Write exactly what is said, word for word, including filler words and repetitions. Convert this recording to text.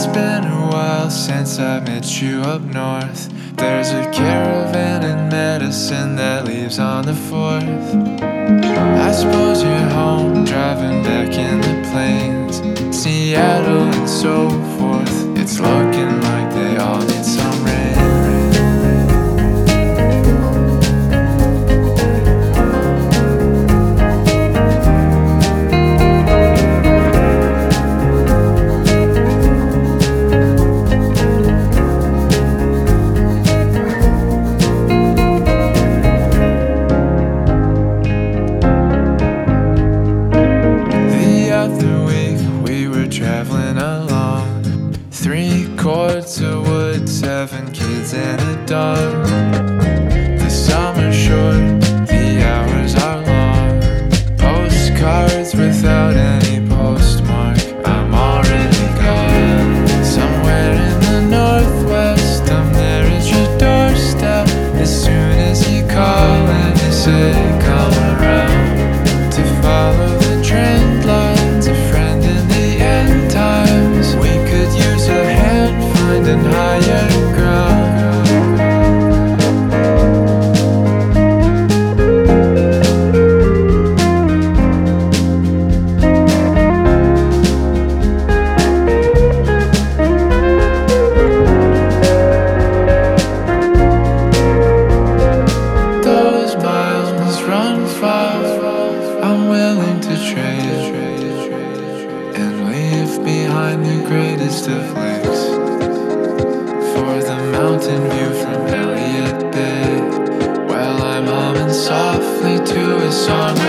It's been a while since I met you up north. There's a caravan and medicine that leaves on the fourth. I suppose you're home, driving back in the plains, Seattle and so forth. It's looking like they all need some rain. Traveling along, three cords of wood, seven kids and a dog. The summer's short, the hours are long. Postcards without any postmark. I'm already gone. Somewhere in the northwest, I'm there at your doorstep. As soon as you call and you say come around to follow the trend lines, a friend in the end times. We could use a hand finding higher ground. Those miles run far, I'm willing to trade and leave behind the greatest of lakes for the mountain view from Elliott Bay. Well, I'm humming softly to a song